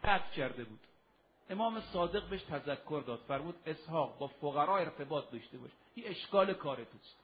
قطع کرده بود. امام صادق بهش تذکر داد، فرمود اسحاق با فقرا ارتباط داشته باش، این اشکال کار توست.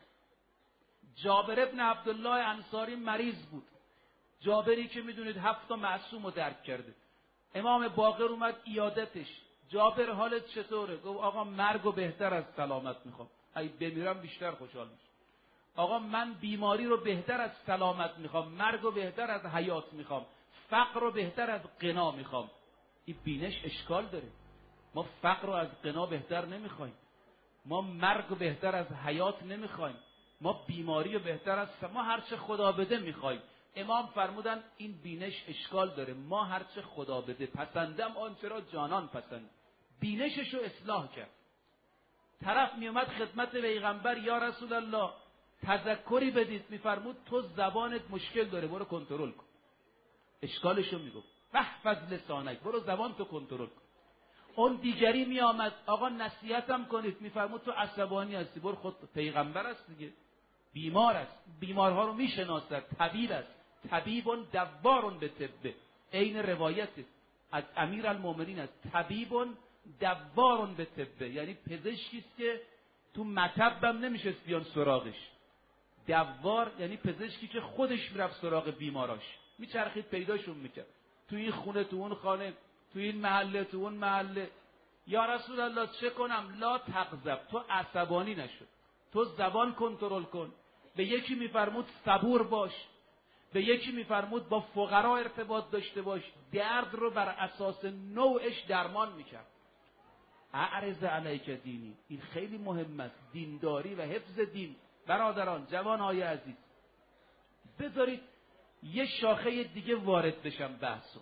جابر ابن عبدالله انصاری مریض بود، جابری که میدونید 7 معصوم رو درک کرده. امام باقر اومد عیادتش، جابر حالت چطوره؟ گفت آقا مرگو بهتر از سلامت میخوام، اگه بمیرم بیشتر خوشحال میشم. آقا من بیماری رو بهتر از سلامت میخوام، مرگو بهتر از حیات میخوام، فقر رو بهتر از غنا میخوام. این بینش اشکال داره. ما فقر رو از غنا بهتر نمیخوایم، ما مرگ رو بهتر از حیات نمیخوایم، ما بیماری رو بهتر از ما هرچه خدا بده میخوایم. امام فرمودن این بینش اشکال داره، ما هرچه خدا بده پسندم آنچه را جانان پسند. بینشش رو اصلاح کرد. طرف میومد خدمت پیغمبر، یا رسول الله تذکری بدید، میفرمود تو زبانت مشکل داره، برو کنترل کن. اشکالشو میگفت فحفظ لسانک، برو زبان تو کنترل کن. اون دیگری میآمد، آقا نصیحتم کنید، میفرمود تو عصبانی هستی، برو خود پیغمبر است دیگه، بیمار است، بیمارها رو میشناسد، طبیب است، طبیبون دوارون به طبه. عین روایت از امیرالمومنین است، طبیبون دوارون به طبه، یعنی پزشکی است که تو مطبم نمیشه بیان سراغش. دوار یعنی پزشکی که خودش میرفت سراغ بیماراش، میچرخید پیداشون میکرد، تو این خونه تو اون خانه، تو این محله تو اون محله. یا رسول الله چه کنم؟ لا تغضب، تو عصبانی نشو، تو زبان کنترل کن. به یکی میفرمود صبور باش، به یکی میفرمود با فقرا ارتباط داشته باش، درد رو بر اساس نوعش درمان میکرد. اعرض علیک دینی، این خیلی مهم است، دینداری و حفظ دین. برادران، جوانهای عزیز، بذارید یه شاخه دیگه وارد بشم بحثو.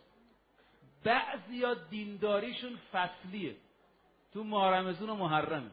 بعضیا دینداریشون فصلیه، تو ماه رمضان و محرم.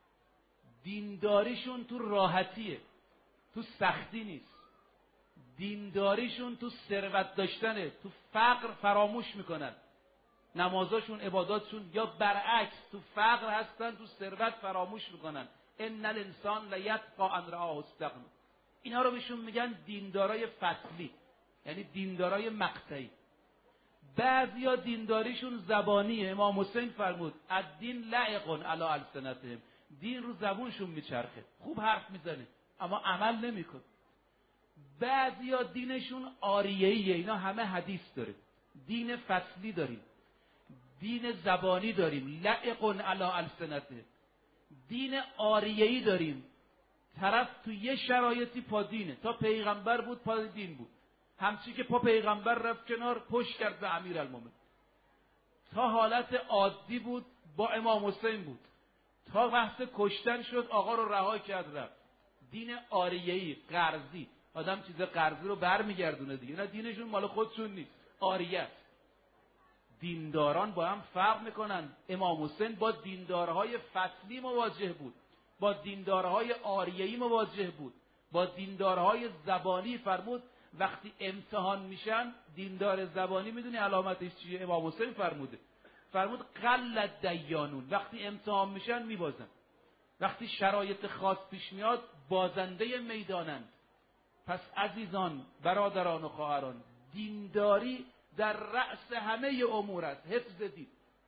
دینداریشون تو راحتیه، تو سختی نیست. دینداریشون تو ثروت داشتنه، تو فقر فراموش میکنن. نمازاشون، عباداتشون یا برعکس، تو فقر هستن، تو ثروت فراموش میکنن. ان الانسان لیطغی ان رآه استغنی. اینا رو بهشون میگن دیندارای فصلی، یعنی دیندارای مقطعی. بعضیا دینداریشون زبانیه. امام حسین فرمود الدین لعق علی السنتهم، دین رو زبونشون میچرخه، خوب حرف میزنه اما عمل نمیکنه. بعضیا دینشون آریه‌ایه، اینا همه حدیث داره. دین فصلی داریم، دین زبانی داریم، لعق علی السنتهم. دین آریه‌ای داریم، طرف تو یه شرایطی پا دینه، تا پیغمبر بود پا دین بود، همچی که پا پیغمبر رفت کنار پشت کرد به امیرالمومنین. تا حالت عادی بود با امام حسین بود، تا بحث کشتن شد آقا رو رها کرد رفت. دین آریه‌ای، قرضی. آدم چیز قرضی رو برمیگردونه دیگه، نه دینشون مال خودشون نیست، آریه است. دینداران با هم فرق میکنن. امام حسین با دیندارهای فصلی مواجه بود، با دیندارهای آریه‌ای مواجه بود، با دیندارهای زبانی. فرمود وقتی امتحان میشن، دیندار زبانی میدونی علامتش چیه؟ امام حسین فرمود قل دیانون، وقتی امتحان میشن میبازن، وقتی شرایط خاص پیش میاد بازنده میدانند. پس عزیزان، برادران و خواهران، دینداری در رأس همه امور است، حفظ دین.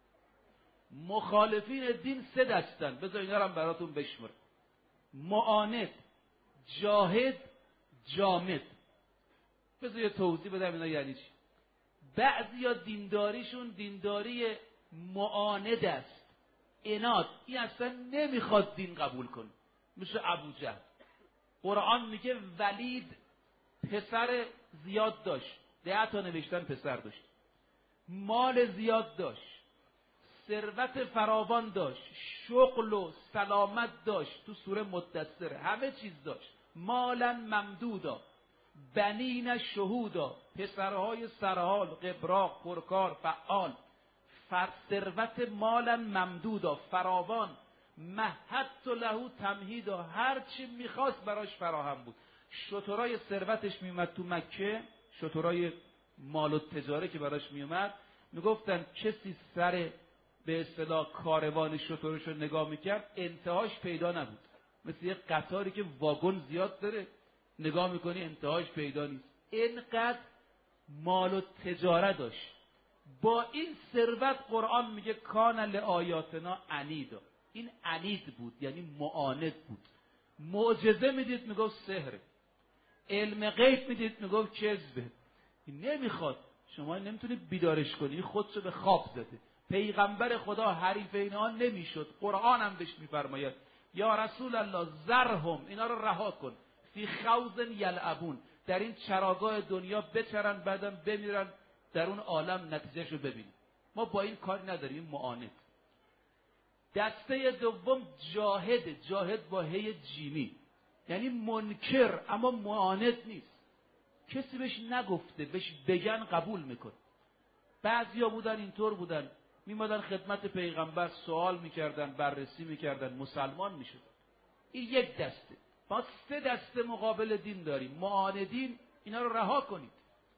مخالفین دین 3 دستن، بذار اینا رو هم براتون بشمرم: معاند، جاهد، جامد. بذار یه توضیح بدم اینا یعنی چی. بعضیا دینداریشون دینداری معاند است، عناد، این اصلا نمیخواد دین قبول کنه، مثل ابوجهل. قرآن میگه ولید پسر زیاد داشت، 10 تا نوشتن پسر داشت، مال زیاد داشت، ثروت فراوان داشت، شغل و سلامت داشت، تو سوره مدثر همه چیز داشت. مالا ممدودا، بنین شهودا، پسرهای سرحال، قبراق، پرکار، فعال. ثروت مالا ممدودا، فراوان. مهدت له تمهیدا، هر چی میخواست براش فراهم بود. شترای ثروتش میومد تو مکه، شترای مال و تجاره که براش میومد، میگفتن کسی سر به اصطلاح کاروان شترش رو نگاه میکرد انتهاش پیدا نبود. مثل یه قطاری که واگن زیاد داره، نگاه میکنی انتهاش پیدا نیست. اینقدر مال و تجاره داشت. با این ثروت قرآن میگه کان لآیاتنا عنیدا. این عنید بود، یعنی معاند بود. معجزه میدید میگفت سحره، علم غیب میدید میگفت کذبه. این نمیخواد، شما نمیتونید بیدارش کنی، خودشو به خواب زده. پیغمبر خدا حریف اینها نمیشد. قرآن هم بهش میفرماید یا رسول الله ذرهم، اینا رو رها کن، فی خوض یلعبون، در این چراگاه دنیا بچرن بعدم بمیرن، در اون عالم نتیجهشو ببینیم. ما با این کار نداریم. معاند. دسته دوم جاهد. جاهد با هی جیمی، یعنی منکر اما معاند نیست. کسی بهش نگفته، بهش بگن قبول میکن. بعضیا بودن اینطور بودن، میمدن خدمت پیغمبر سوال میکردن، بررسی میکردن، مسلمان میشدن. این یک دسته. ما 3 دسته مقابل دین داریم. معاندین، اینا رو رها کنید.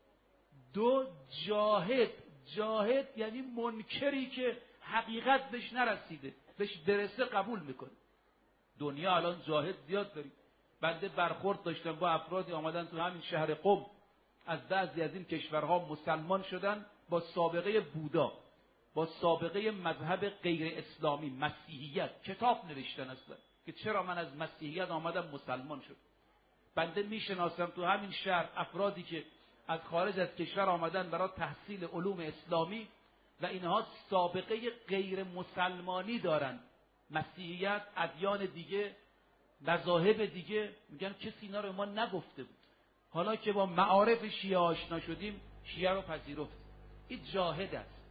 2 جاهد. جاهد یعنی منکری که حقیقت بهش نرسیده، بهش برسه قبول میکنه. دنیا الان جاهد زیاد داریم. بنده برخورد داشتم با افرادی آمدن تو همین شهر قم، از بعضی از این کشورها مسلمان شدن با سابقه بودا، با سابقه مذهب غیر اسلامی، مسیحیت. کتاب نوشتن اصلا که چرا من از مسیحیت آمدم مسلمان شد. بنده میشناسم تو همین شهر افرادی که از خارج از کشور آمدن برای تحصیل علوم اسلامی و اینها سابقه غیر مسلمانی دارن، مسیحیت، ادیان دیگه، مذاهب دیگه. میگن کسی اینا رو ما نگفته بود، حالا که با معارف شیعه آشنا شدیم شیعه رو پذیرفت. این جاهد است.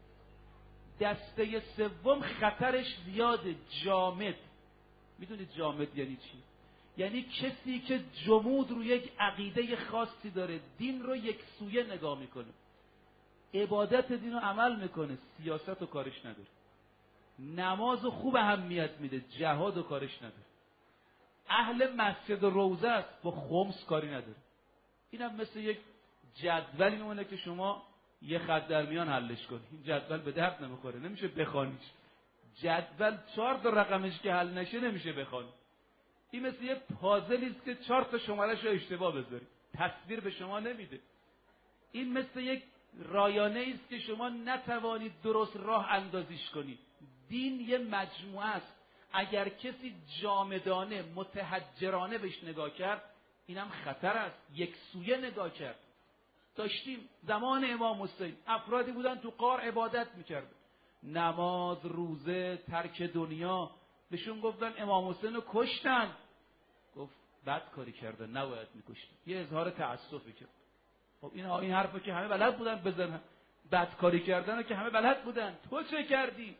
دسته سوم خطرش زیاده. جامد. میدونید جامد یعنی چی؟ یعنی کسی که جمود رو یک عقیده خاصی داره، دین رو یک سویه نگاه میکنه، عبادت دین رو عمل میکنه، سیاست و کارش نداره، نماز و خوب اهمیت میده، جهاد و کارش نداره، اهل مسجد و روزه است، با خمس کاری نداره. اینم مثل یک جدولی میمونه که شما یه خط در میان حلش کنی. این جدول به درد نمیخوره، نمیشه بخوانیش. جدول 4 تا رقمش که حل نشه نمیشه بخوانی. این مثل یه پازلی است که 4 تا شماره‌اش رو اشتباه بذاری، تصویر به شما نمیده. این مثل یک رایانه است که شما نتوانید درست راه اندازیش کنید. دین یه مجموعه است. اگر کسی جامدانه، متحجرانه بهش نگاه کرد، اینم خطر است. یک سویه نگاه کرد. داشتیم زمان امام حسین افرادی بودن تو غار عبادت میکردن، نماز، روزه، ترک دنیا. بهشون گفتن امام حسین رو کشتن. گفت بد کاری کردن، نباید میکشتن. یه اظهار تأسفی کرد. خب این حرفو که همه بلد بودن بزنن، بد کاری کردن رو که همه بلد بودن. تو چه کردی؟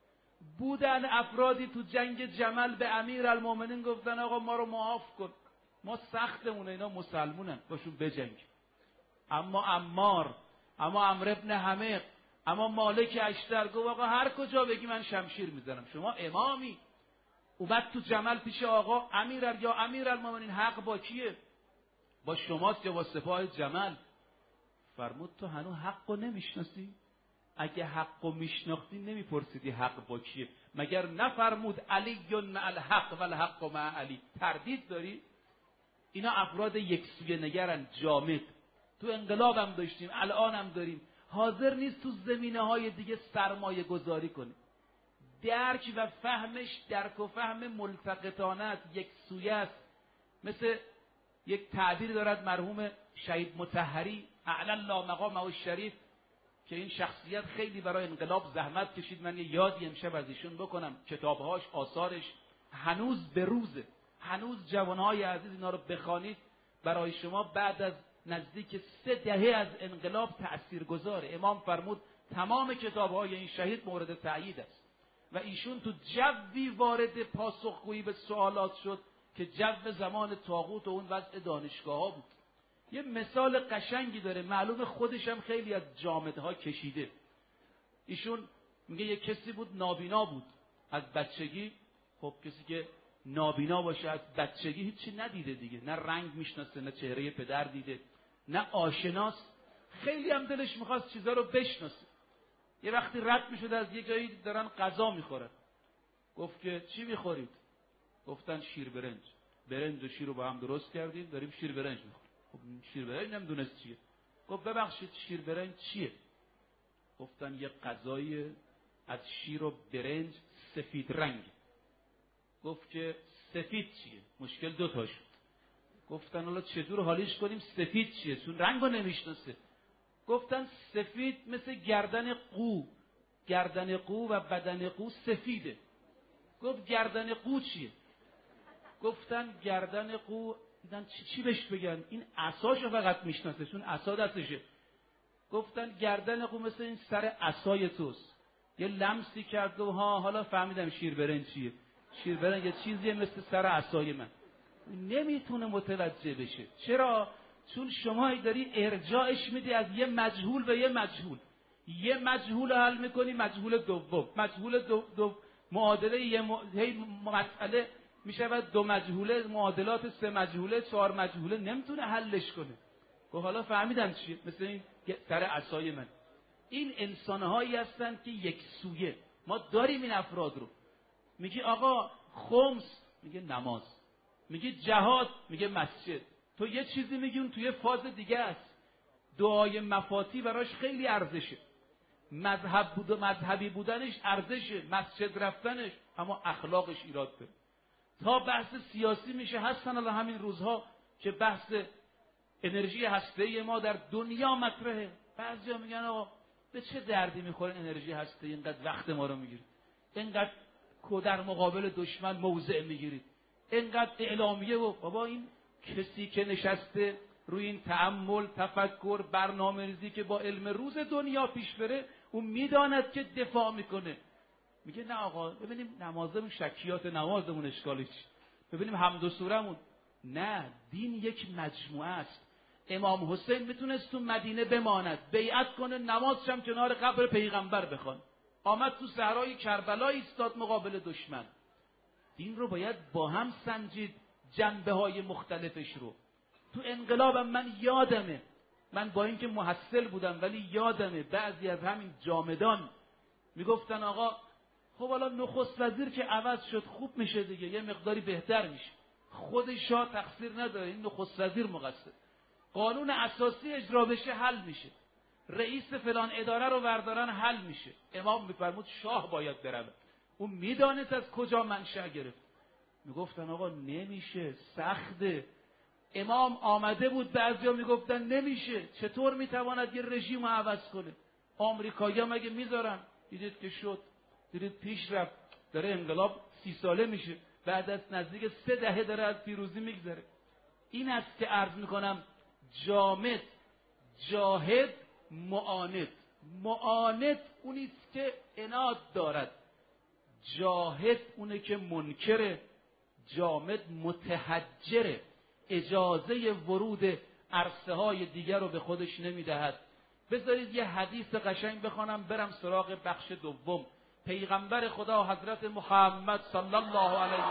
بودن افرادی تو جنگ جمل به امیرالمومنین گفتن آقا ما رو معاف کن، ما سختمونه، اینا مسلمونن، باشون بجنگ. اما عمار، اما عمرو ابن حمیق، اما مالک اشتر گفت آقا هر کجا بگی من شمشیر میزنم. شما امامی. اومد تو جمل پیش آقا امیرالمومنین حق با کیه؟ با شماست یا با سپاه جمل؟ فرمود تو هنوز حقو نمیشناسی؟ اگه حقو میشناختی نمیپرسیدی حق با کیه؟ مگر نفرمود علی مع الحق و الحق مع علی؟ تردید داری؟ اینا افراد یکسویه نگرن، جامد. تو انقلاب هم داشتیم، الان هم داریم. حاضر نیست تو زمینه‌های دیگه سرمایه گذاری کنه. درک و فهمش درک و فهم ملتقطانه است، یکسویه است. مثل یک تعبیر دارد مرحوم شهید مطهری اعلی الله مقامه الشریف که این شخصیت خیلی برای انقلاب زحمت کشید. من یه یادی امشب از ایشون بکنم. کتابهاش، آثارش هنوز به روزه. هنوز جوانهای عزیز اینا رو بخوانید، برای شما بعد از نزدیک 3 دهه از انقلاب تأثیرگذاره. امام فرمود تمام کتابهای این شهید مورد تأیید است و ایشون تو جوی وارد پاسخگویی به سوالات شد که جو زمان طاغوت و اون وضع دانشگاه ها بود. یه مثال قشنگی داره، معلوم خودش هم خیلی از جامدها کشیده. ایشون میگه یه کسی بود نابینا بود از بچگی. خب کسی که نابینا باشه از بچگی هیچی ندیده دیگه، نه رنگ میشناسه، نه چهره پدر دیده، نه آشناست. خیلی هم دلش میخواست چیزا رو بشناسه. یه وقتی رد میشد از یه جایی دارن غذا میخورن، گفت که چی میخورید؟ گفتن شیر برنج. برنج و شیر رو با هم درست کردیم داریم شیر برنج میخوریم. خب شیر برنج نمیدونست چیه. گفت ببخشید شیر برنج چیه؟ گفتن یه غذای از شیر و برنج سفید رنگ. گفت که سفید چیه؟ مشکل دو تا شد. گفتن حالا چجور حالیش کنیم؟ سفید چیه؟ چون رنگو نمیشناسه. گفتن سفید مثل گردن قو، گردن قو و بدن قو سفیده. گفت گردن قو چیه؟ گفتن گردن قو. دیدن چی بهش بگن؟ این عصاشو فقط میشناسه چون عصا دستشه. گفتن گردن قو مثل این سر عصای توست. یه لمسی کرد و حالا فهمیدم شیر برنج چیه. شیر برنج یه چیزیه مثل سر عصای من. نمیتونه متوجه بشه. چرا؟ چون شما داری ارجاعش میدی از یه مجهول به یه مجهول. یه مجهول حل میکنی، مجهول دوم، مجهول دو معادله هی مسئله میشود دو مجهوله، معادلات سه مجهوله، چهار مجهوله، نمیتونه حلش کنه. و حالا فهمیدم چیه، مثل این سر عصای من. این انسانهایی هستن که یک سویه. ما داریم این افراد رو. میگی آقا خمس، میگه نماز. میگی جهاد، میگه مسجد. تو یه چیزی میگی اون توی فاز دیگه است. دعای مفاتی براش خیلی ارزشه، مذهبی بودنش ارزشه، مسجد رفتنش، اما اخلاقش ایراد داره. تا بحث سیاسی میشه، هستن الان همین روزها که بحث انرژی هسته‌ای ما در دنیا مطرحه. بعضیا میگن آقا به چه دردی میخوره انرژی هسته‌ای، اینقدر وقت ما رو میگیره، اینقدر در مقابل دشمن موضع میگیرید، اینقدر اعلامیه. و بابا این کسی که نشسته روی این تأمل، تفکر، برنامه‌ریزی که با علم روز دنیا پیش بره، اون میداند که دفاع میکنه. میگه نه آقا ببینیم نمازمون، شکیات نمازمون اشکالش، ببینیم حمد و سورمون. نه، دین یک مجموعه است. امام حسین میتونست تو مدینه بماند، بیعت کنه، نمازش هم کنار قبر پیغمبر بخوان. آمد تو صحرای کربلا ایستاد مقابل دشمن. دین رو باید با هم سنجید، جنبه‌های مختلفش رو. تو انقلابم من یادمه، من با اینکه محصل بودم ولی یادمه بعضی از همین جامدان میگفتن آقا خب حالا نخست وزیر که عوض شد خوب میشه دیگه، یه مقداری بهتر میشه، خود شاه تقصیر نداره، این نخست وزیر مقصر. قانون اساسی اجرا بشه حل میشه، رئیس فلان اداره رو بردارن حل میشه. امام میفرمود شاه باید بره. اون میدانست از کجا منشأ گرفت. میگفتن آقا نمیشه، سخته. امام آمده بود، بعضیا میگفتن نمیشه، چطور میتواند یه رژیم رو عوض کنه؟ آمریکایی‌ها مگه میذارن؟ دیدید که شد، دیدید پیش رفت، داره انقلاب 30 ساله میشه، بعد از نزدیک 3 دهه داره از پیروزی میگذره. این است که عرض میکنم جامد، جاهد، معاند. معاند اونیست که عناد دارد، جاهد اونه که منکره، جامد متحجره، اجازه ورود عرصه های دیگر رو به خودش نمیدهد. بذارید یه حدیث قشنگ بخوانم برم سراغ بخش دوم. پیغمبر خدا حضرت محمد صلی الله علیه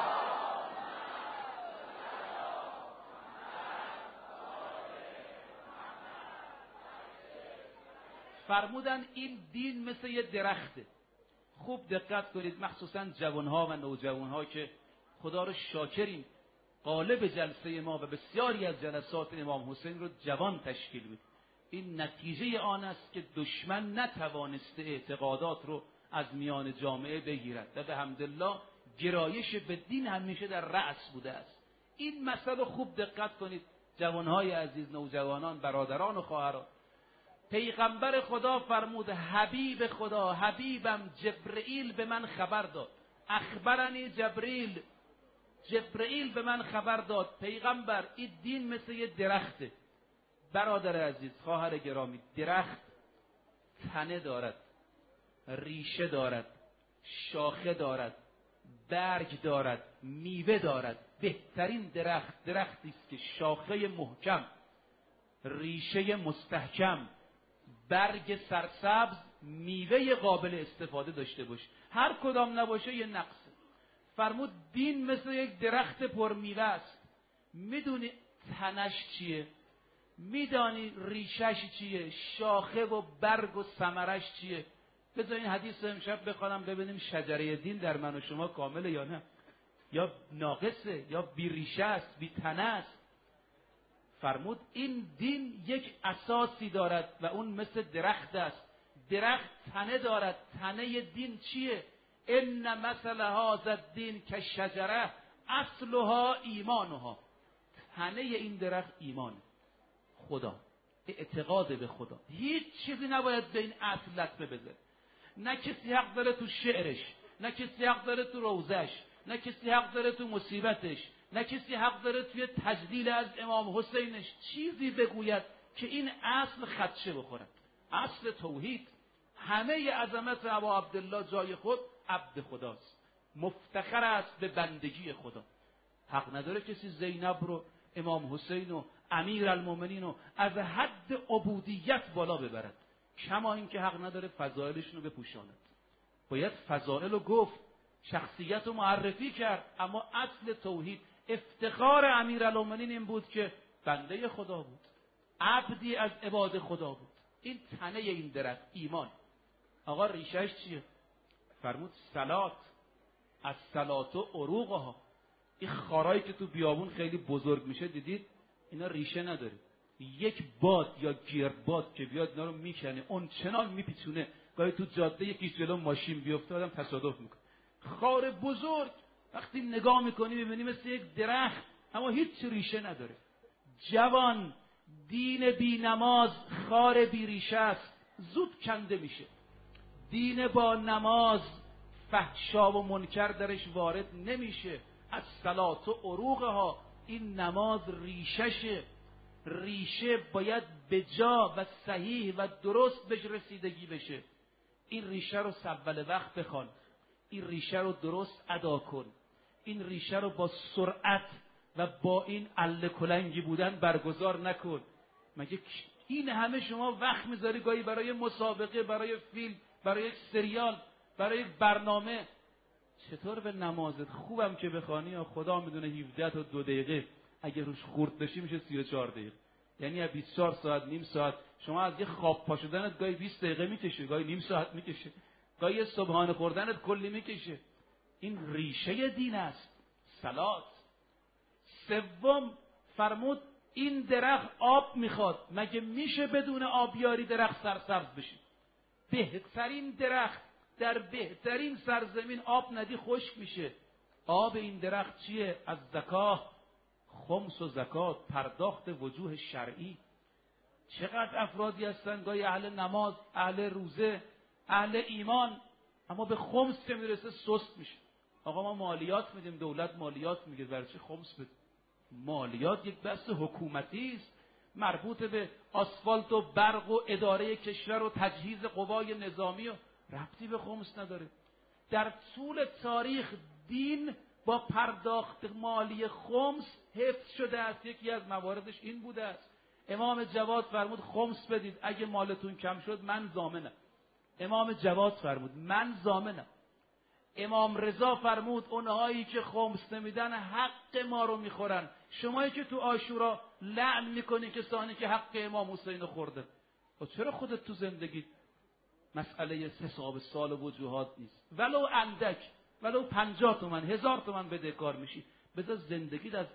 فرمودن این دین مثل یه درخته. خوب دقت کنید، مخصوصا جوانها و نوجوانها که خدا رو شاکریم، غالب جلسه ما و بسیاری از جلسات امام حسین رو جوان تشکیل بود. این نتیجه آن است که دشمن نتوانسته اعتقادات رو از میان جامعه بگیرد و به حمدالله گرایش به دین همیشه در رأس بوده است. این مسئله خوب دقت کنید جوانهای عزیز، نوجوانان، برادران و خواهران. پیغمبر خدا فرمود، حبیب خدا، حبیبم جبرئیل به من خبر داد، اخبرنی جبرئیل، جبرئیل به من خبر داد پیغمبر این دین مثل یه درخته. برادر عزیز، خواهر گرامی، درخت تنه دارد، ریشه دارد، شاخه دارد، برگ دارد، میوه دارد. بهترین درخت درختی است که شاخه محکم، ریشه مستحکم، برگ سرسبز، میوه قابل استفاده داشته باشه. هر کدام نباشه یه نقصه. فرمود دین مثل یک درخت پرمیوه است. میدونی تنش چیه؟ میدانی ریشش چیه؟ شاخه و برگ و ثمرش چیه؟ بذار این حدیث رو امشب بخوانم ببینیم شجره دین در من و شما کامله یا نه، یا ناقصه، یا بی ریشه است، بی تنه است. فرمود این دین یک اساسی دارد و اون مثل درخت است. درخت تنه دارد. تنه دین چیه؟ ان مثل هذا الدین کالشجره اصلها ایمانها. تنه این درخت ایمان، خدا، اعتقاد به خدا. هیچ چیزی نباید به این اصل لطمه بزنه. نه کسی حق داره تو شعرش، نه کسی حق داره تو روزش، نه کسی حق داره تو مصیبتش، نه کسی حق داره توی تجلیل از امام حسینش چیزی بگوید که این اصل خدشه بخورد. اصل توحید، همه عظمت ابا عبدالله جای خود عبد خداست، مفتخر است به بندگی خدا. حق نداره کسی زینب رو، امام حسین و امیرالمومنین رو از حد عبودیت بالا ببرد، کما این که حق نداره فضائلشون رو بپوشاند. باید فضائل رو گفت، شخصیت رو معرفی کرد، اما اصل توحید، افتخار امیرالمومنین این بود که بنده خدا بود، عبدی از عباد خدا بود. این تنه این درخت ایمان. آقا ریشهش چیه؟ فرمود صلات، از صلات و عروقها. این خارایی که تو بیابون خیلی بزرگ میشه دیدید، اینا ریشه نداره. یک باد یا گیرباد که بیاد اینا رو میکنه، اون چنان میپیچونه، گاهی تو جاده یکیش جلو ماشین بیفته آدم تصادف میکنه. خار بزرگ وقتی نگاه میکنی میبینی مثل یک درخت، اما هیچ ریشه نداره. جوان، دین بی نماز خار بی ریشه است، زود کنده میشه. دین با نماز فحشا و منکر درش وارد نمیشه. از صلات و عروقها، این نماز ریششه. ریشه باید به جا و صحیح و درست بهش رسیدگی بشه. این ریشه رو اول وقت بخوان، این ریشه رو درست ادا کن، این ریشه رو با سرعت و با این اله کلنگی بودن برگزار نکن. مگه این همه شما وقت میذاری گاهی برای مسابقه، برای فیلم، برای یک سریال، برای یک برنامه؟ چطور به نمازت خوبم که بخوانی یا خدا میدونه 17 تا 2 دقیقه اگه روش خورد بشی میشه 34 دقیقه، یعنی از 24 ساعت نیم ساعت. شما از یه خواب پا شدنت گاهی 20 دقیقه میکشه، گاهی نیم ساعت میکشه، گاهی سبحان خوردنت کلی میکشه. این ریشه دین است، صلات. سوم فرمود این درخت آب میخواد. مگه میشه بدون آبیاری درخت سرسبز بشه؟ بهترین درخت در بهترین سرزمین آب ندی خشک میشه. آب این درخت چیه؟ از زکات، خمس و زکات، پرداخت وجوه شرعی. چقدر افرادی هستن گاهی اهل نماز، اهل روزه، اهل ایمان، اما به خمس که میرسه سست میشه. آقا ما مالیات میدیم، دولت مالیات میگه، برای چی خمس بده؟ مالیات یک بحث حکومتی است، مربوط به آسفالت و برق و اداره کشور و تجهیز قوای نظامی و ربطی به خمس نداره. در طول تاریخ دین با پرداخت مالی خمس حفظ شده است. یکی از مواردش این بوده است. امام جواد فرمود خمس بدید، اگه مالتون کم شد من ضامنم. امام جواد فرمود من ضامنم. امام رضا فرمود اونهایی که خمس نمیدن حق ما رو میخورن. شمایی که تو عاشورا لعن میکنی کسانی که حق امام حسین خورده، و چرا خودت تو زندگی مسئله حساب سال و وجوهات نیست؟ ولو اندک، ولو 50 تومن 1000 تومن بدهکار میشی، بذار زندگیت از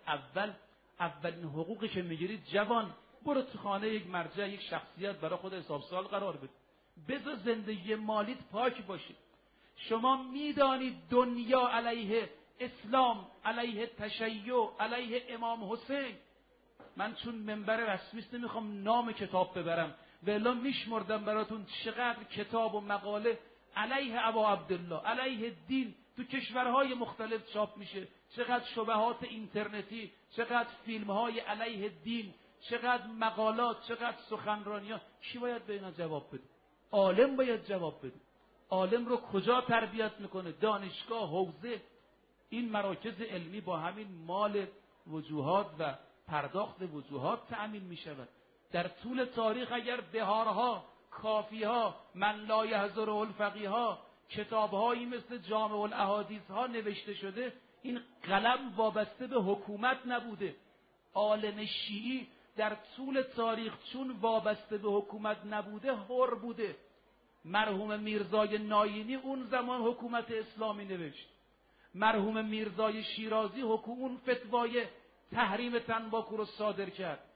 اولین حقوقی که میگیری جوان برو تو خانه یک مرجع، یک شخصیت برای خود حساب سال قرار بده. بذار زندگی مالیت پاک باشه. شما میدانید دنیا علیه اسلام، علیه تشیع، علیه امام حسین. من چون منبر رسمیست نمیخوام نام کتاب ببرم، ولی میشمردم براتون چقدر کتاب و مقاله علیه ابا عبدالله، علیه دین تو کشورهای مختلف چاپ میشه، چقدر شبهات اینترنتی، چقدر فیلمهای علیه دین، چقدر مقالات، چقدر سخنرانی‌ها. کی باید به اینا جواب بده؟ عالم باید جواب بده. عالم رو کجا تربیت میکنه؟ دانشگاه، حوزه. این مراکز علمی با همین مال وجوهات و پرداخت وجوهات تأمین میشود. در طول تاریخ اگر بهارها، کافیها، من لا یحضر الفقیها، کتابهایی مثل جامع الاحادیث ها نوشته شده، این قلم وابسته به حکومت نبوده. عالم شیعی در طول تاریخ چون وابسته به حکومت نبوده حر بوده. مرحوم میرزای ناینی اون زمان حکومت اسلامی نوشت. مرحوم میرزای شیرازی اون فتوای تحریم تنباکو رو صادر کرد.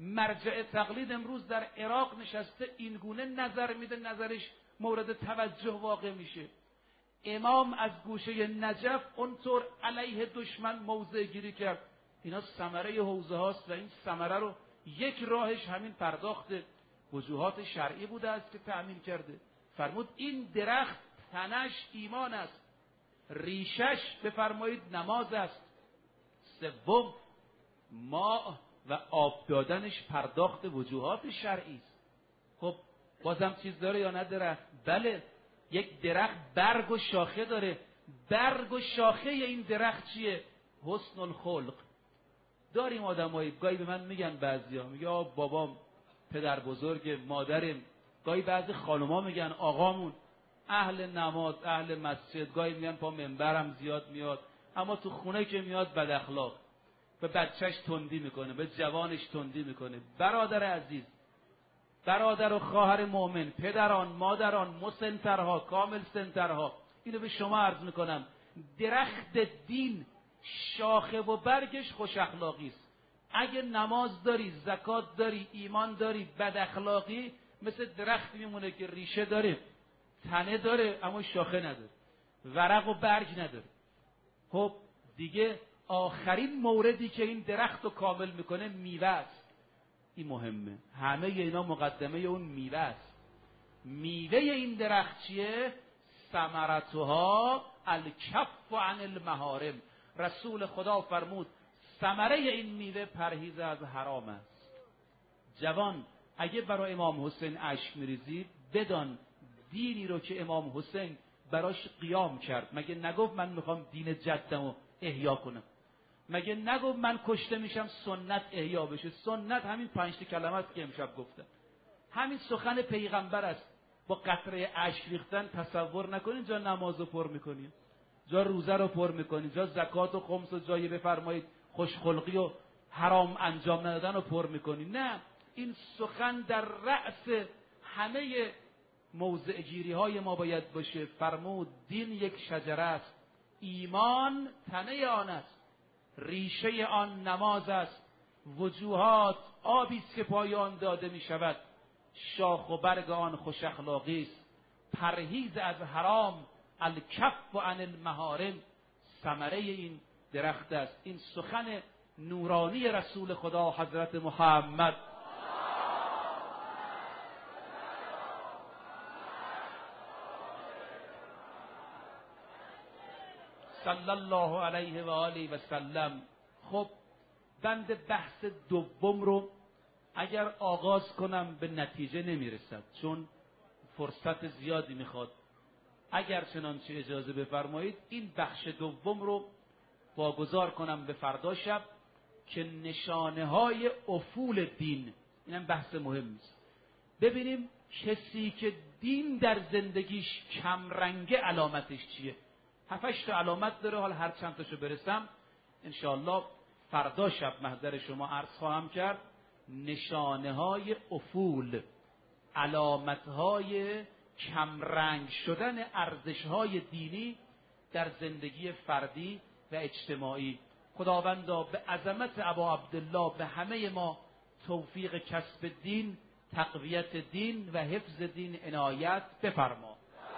مرجع تقلید امروز در عراق نشسته این گونه نظر میده، نظرش مورد توجه واقع میشه. امام از گوشه نجف اونطور علیه دشمن موضع گیری کرد. اینا ثمره حوزه هاست و این ثمره رو یک راهش همین پرداخت وجوهات شرعی بوده است که تأمین کرده. فرمود این درخت تنش ایمان است، ریشش بفرمایید نماز است، سوم ماء و آب دادنش پرداخت وجوهات شرعی است. خب بازم چیز داره یا نه درخت؟ بله، یک درخت برگ و شاخه داره. برگ و شاخه این درخت چیه؟ حسن الخلق. داریم آدمایی گاهی به من میگن، بعضیا میگه بابام، پدر بزرگ، مادرم، گاهی بعضی خانوما میگن آقامون اهل نماز، اهل مسجد، گاهی میگن پا منبرم زیاد میاد، اما تو خونه که میاد بد اخلاق، به بچهش تندی میکنه، به جوانش تندی میکنه. برادر عزیز، برادر و خواهر مؤمن، پدران، مادران، مسنترها، کامل سنترها، اینو به شما عرض میکنم، درخت دین شاخه و برگش خوش اخلاقی است. اگه نماز داری، زکات داری، ایمان داری، بد اخلاقی، مثل درخت میمونه که ریشه داره، تنه داره اما شاخه نداره، ورق و برگ نداره. خب دیگه آخرین موردی که این درخت رو کامل میکنه میوه است. این مهمه، همه اینا مقدمه اون میوه است. میوه این درخت چیه؟ ثمرتها الکف عن المحارم. رسول خدا فرمود ثمره این میوه پرهیز از حرام است. جوان اگه برای امام حسین اشک میریزی، بدان دینی رو که امام حسین براش قیام کرد، مگه نگفت من میخوام دین جدمو احیا کنم؟ مگه نگفت من کشته میشم سنت احیا بشه؟ سنت همین 5 کلمه است که امشب گفتم، همین سخن پیغمبر است. با قطره اشک ریختن تصور نکنین جا نمازو پر میکنین، جا روزه رو پر میکنین، جا زکات و خمس و جایی بفرمایید خوشخلقی و حرام انجام ندادن رو پر میکنین. نه، این سخن در رأس همه موضع گیری های ما باید باشه. فرمود دین یک شجره است، ایمان تنه آن است، ریشه آن نماز است، وجوهات آبی است که پای آن داده می شود، شاخ و برگ آن خوش اخلاقی است، پرهیز از حرام، الکف عن المحارم، ثمره این درخت است. این سخن نورانی رسول خدا حضرت محمد صلی الله علیه و آله و سلم. خب بند بحث دوم رو اگر آغاز کنم به نتیجه نمیرسد، چون فرصت زیادی میخواد. اگر چنانچه اجازه بفرمایید این بخش دوم رو واگذار کنم به فردا شب که نشانه های افول دین. اینم بحث مهم است. ببینیم کسی که دین در زندگیش کمرنگه علامتش چیه. 7-8 تا علامت داره، حال هر چند تاشو برسم انشاءالله فردا شب محضر شما عرض خواهم کرد. نشانه های افول، علامت های کمرنگ شدن ارزش های دینی در زندگی فردی و اجتماعی. خداوندا به عظمت ابا عبدالله به همه ما توفیق کسب دین، تقویت دین و حفظ دین عنایت بفرما.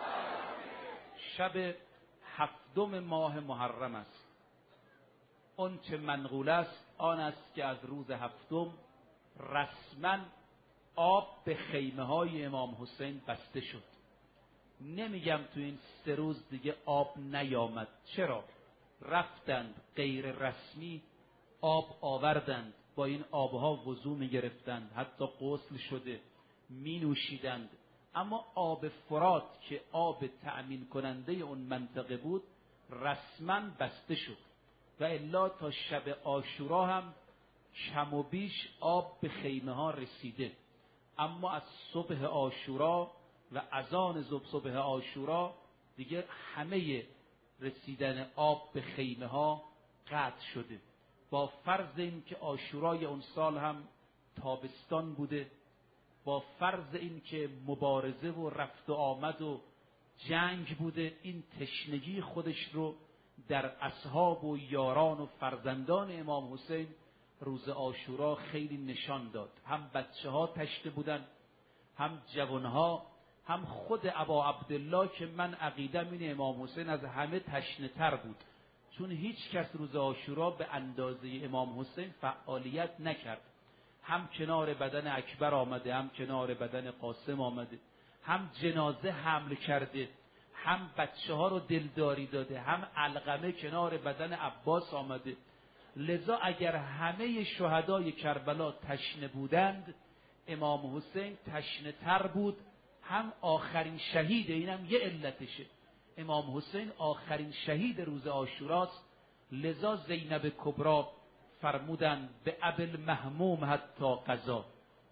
شب 7 ماه محرم است. اون چه منقول است آن است که از روز 7 رسما آب به خیمه های امام حسین بسته شد. نمیگم تو این 3 روز دیگه آب نیامد. چرا؟ رفتند غیر رسمی آب آوردند، با این آبها وضو میگرفتند، حتی غسل شده می نوشیدند. اما آب فرات که آب تأمین کننده اون منطقه بود رسما بسته شد و الا تا شب عاشورا هم کم و بیش آب به خیمه ها رسیده. اما از صبح عاشورا و اذان صبح عاشورا دیگه همه رسیدن آب به خیمه ها قطع شده. با فرض این که عاشورای اون سال هم تابستان بوده، با فرض این که مبارزه و رفت و آمد و جنگ بوده، این تشنگی خودش رو در اصحاب و یاران و فرزندان امام حسین روز عاشورا خیلی نشان داد. هم بچه ها تشنه بودن، هم جوانها، هم خود ابا عبدالله که من عقیدم این امام حسین از همه تشنه تر بود، چون هیچ کس روز عاشورا به اندازه امام حسین فعالیت نکرد. هم کنار بدن اکبر آمده، هم کنار بدن قاسم آمده، هم جنازه حمل کرده، هم بچه ها رو دلداری داده، هم علقمه کنار بدن عباس آمده. لذا اگر همه شهدای کربلا تشنه بودند، امام حسین تشنه تر بود. هم آخرین شهید، اینم یه علتشه، امام حسین آخرین شهید روز عاشوراست. لذا زینب کبری فرمودند به ابل محموم حتی قضا،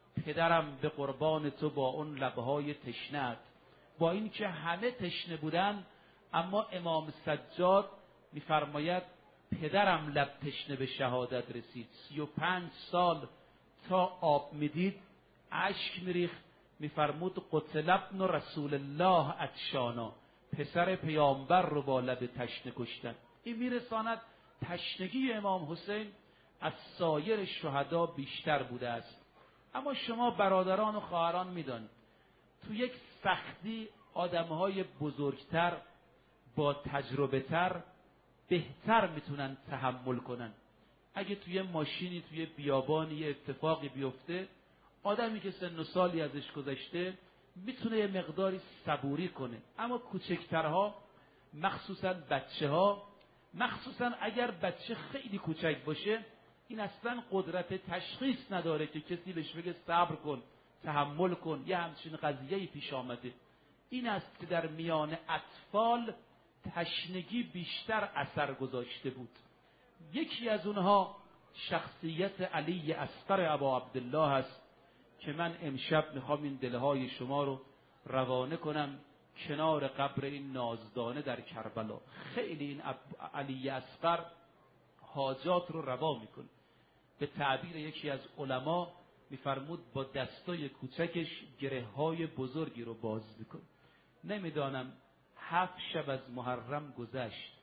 پدرم به قربان تو با اون لبهای تشنه‌ات. با این که همه تشنه بودن، اما امام سجاد میفرماید پدرم لب تشنه به شهادت رسید، 35 سال تا آب میدید اشک میریخت. میفرمود قتل ابن رسول الله عطشانا، پسر پیامبر رو با لب تشنه کشتن. این میرساند تشنگی امام حسین از سایر شهدا بیشتر بوده است. اما شما برادران و خواهران میدانید تو یک سختی آدمهای بزرگتر با تجربه تر بهتر میتونن تحمل کنن. اگه توی ماشینی توی بیابانی یه اتفاقی بیفته، آدمی که سن و سالی ازش گذشته میتونه یه مقداری صبوری کنه، اما کوچکترها مخصوصا بچه ها، مخصوصا اگر بچه خیلی کوچک باشه، این اصلا قدرت تشخیص نداره که کسی بهش بگه صبر کن، تحمل کن. یه همچین قضیه‌ای پیش آمده. این است که در میان اطفال تشنگی بیشتر اثر گذاشته بود. یکی از اونها شخصیت علی اصغر ابا عبدالله هست که من امشب میخوام این دلهای شما رو روانه کنم کنار قبر این نازدانه در کربلا. خیلی این علی اصغر حاجات رو روا میکنه. به تعبیر یکی از علما میفرمود با دستای کوچکش گره های بزرگی رو باز میکنه. نمیدانم 7 شب از محرم گذشت،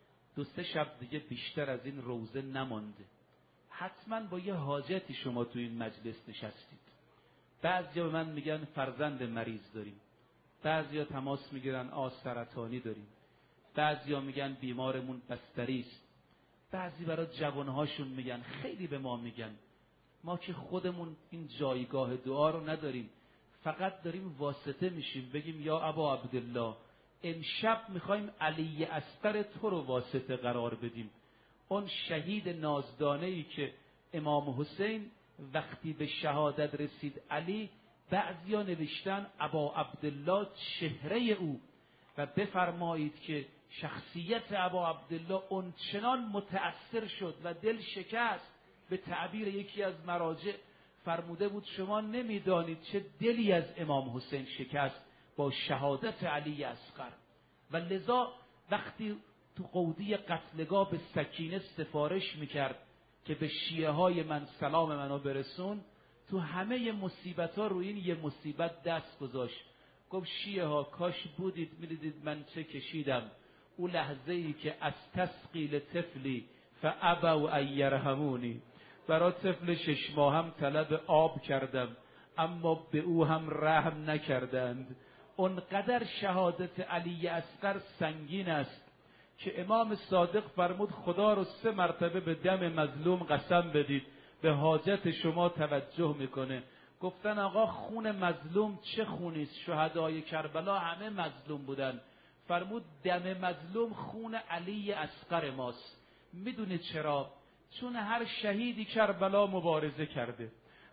2-3 شب دیگه بیشتر از این روزه نمانده. حتما با یه حاجتی شما تو این مجلس نشستید. بعضیا به من میگن فرزند مریض داریم، بعضیا تماس میگیرن سرطانی داریم، بعضیا میگن بیمارمون بستری است، بعضی برای جوانهاشون میگن. خیلی به ما میگن ما که خودمون این جایگاه دعا رو نداریم، فقط داریم واسطه میشیم بگیم یا ابا عبدالله امشب میخوایم علی اصغر تو رو واسطه قرار بدیم. اون شهید نازدانه‌ای که امام حسین وقتی به شهادت رسید علی، بعضیا نوشتن ابا عبدالله چهره او، و بفرمایید که شخصیت ابا عبدالله اون چنان متأثر شد و دل شکست. به تعبیر یکی از مراجع فرموده بود شما نمیدانید چه دلی از امام حسین شکست با شهادت علی اصغر. و لذا وقتی تو قودی قتلگاه به سکینه سفارش میکرد که به شیعه های من سلام منو برسون، تو همه مصیبت ها روی این یه مصیبت دست گذاشت. گفت شیعه ها کاش بودید میدیدید من چه کشیدم او لحظه ای که از تسقیل طفلی فابوا ان یرحمونی، برای طفل 6 ماهم طلب آب کردم اما به او هم رحم نکردند. اونقدر شهادت علی اصغر سنگین است که امام صادق فرمود خدا رو 3 مرتبه به دم مظلوم قسم بدید، به حاجت شما توجه میکنه. گفتن آقا خون مظلوم چه خونیست؟ شهدای کربلا همه مظلوم بودن. فرمود دم مظلوم خون علی اصغر ماست. میدونه چرا؟ چون هر شهیدی کربلا مبارزه کرده،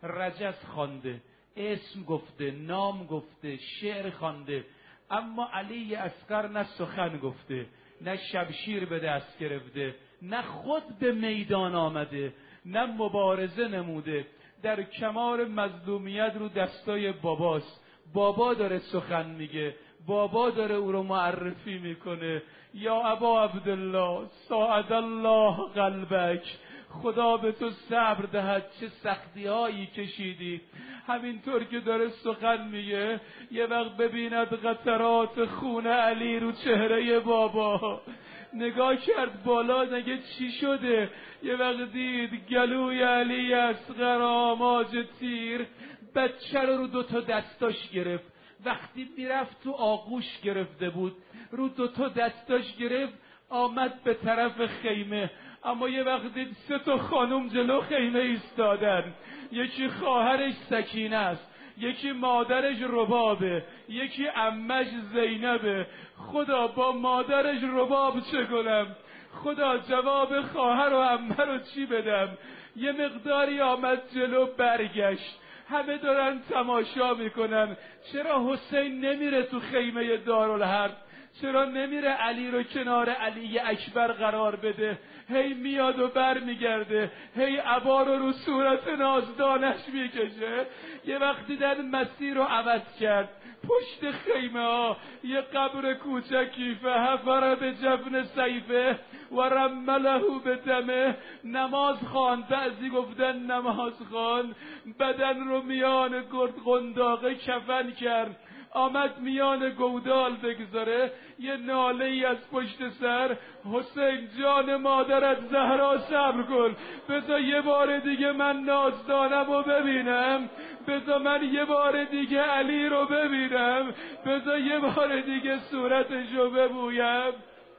رجز خوانده، اسم گفته، نام گفته، شعر خوانده، اما علی اصغر نه سخن گفته، نه شمشیر به دست گرفته، نه خود به میدان آمده، نه مبارزه نموده. در کمال مظلومیت رو دستای باباست. بابا داره سخن میگه، بابا داره او رو معرفی میکنه. یا ابا عبدالله ساعد الله قلبک، خدا به تو صبر دهد، چه سختی هایی کشیدی. همینطور که داره سخن میگه یه وقت ببیند قطرات خون علی رو چهره بابا، نگاه کرد بالا، نگه چی شده؟ یه وقت دید گلوی علی اصغر آماج تیر، بچه رو 2 دستاش گرفت. وقتی میرفت تو آغوش گرفته بود، رو 2 دستاش گرفت، آمد به طرف خیمه. اما یه وقت دید 3 خانم جلو خیمه ایستادن. یکی خواهرش سکینه است، یکی مادرش ربابه، یکی عمش زینبه. خدا با مادرش رباب چه کنم؟ خدا جواب خواهر و عمه رو چی بدم؟ یه مقداری آمد جلو، برگشت. همه دارن تماشا میکنن. چرا حسین نمیره تو خیمه دارالحرب؟ چرا نمیره علی رو کنار علی اکبر قرار بده؟ هی میاد و بر میگرده، هی عبا رو صورت نازدانش میکشه. یه وقت دیدن مسیر رو عوض کرد. پشت خیمه ها یه قبر کوچکی، فحفر به جبن سیفه و رمله به دمه. نماز خوان، بعضی گفتن نماز خوان. بدن رو میان گرد قنداقه کفن کرد، آمد میان گودال بگذاره. یه ناله ای از پشت سر، حسین جان مادرت زهرا صبر کن، بذار یه بار دیگه من نازدانم رو ببینم، بذار من یه بار دیگه علی رو ببینم، بذار یه بار دیگه صورتش رو ببویم.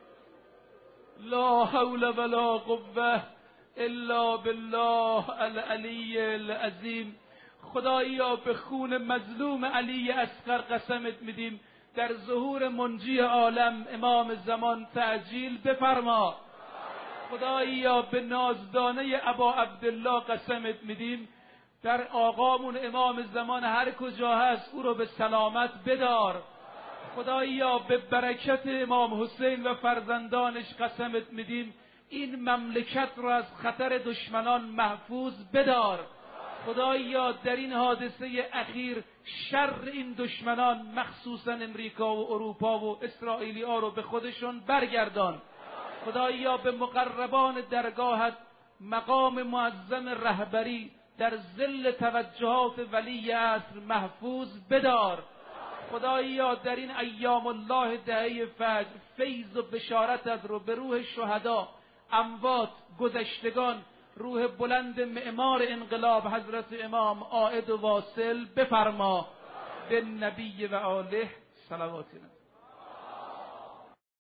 لا حول ولا قوه الا بالله العلی العظیم. خدایا به خون مظلوم علی اصغر قسمت میدیم، در ظهور منجی عالم امام زمان تعجیل بفرما. خدایا به نازدانه ابا عبدالله قسمت میدیم، در آقامون امام زمان هر کجا هست او رو به سلامت بدار. خدایا به برکت امام حسین و فرزندانش قسمت میدیم، این مملکت رو از خطر دشمنان محفوظ بدار. خدایا در این حادثه اخیر شر این دشمنان، مخصوصا امریکا و اروپا و اسرائیلی ها رو به خودشون برگردان. خدایا به مقربان درگاهت مقام معظم رهبری در ظل توجهات ولی عصر محفوظ بدار. خدایا در این ایام الله دهه فجر فیض و بشارتت رو به روح شهدا، اموات، گذشتگان، روح بلند معمار انقلاب حضرت امام عائد و واصل بفرما. به نبی و آله صلواتنا.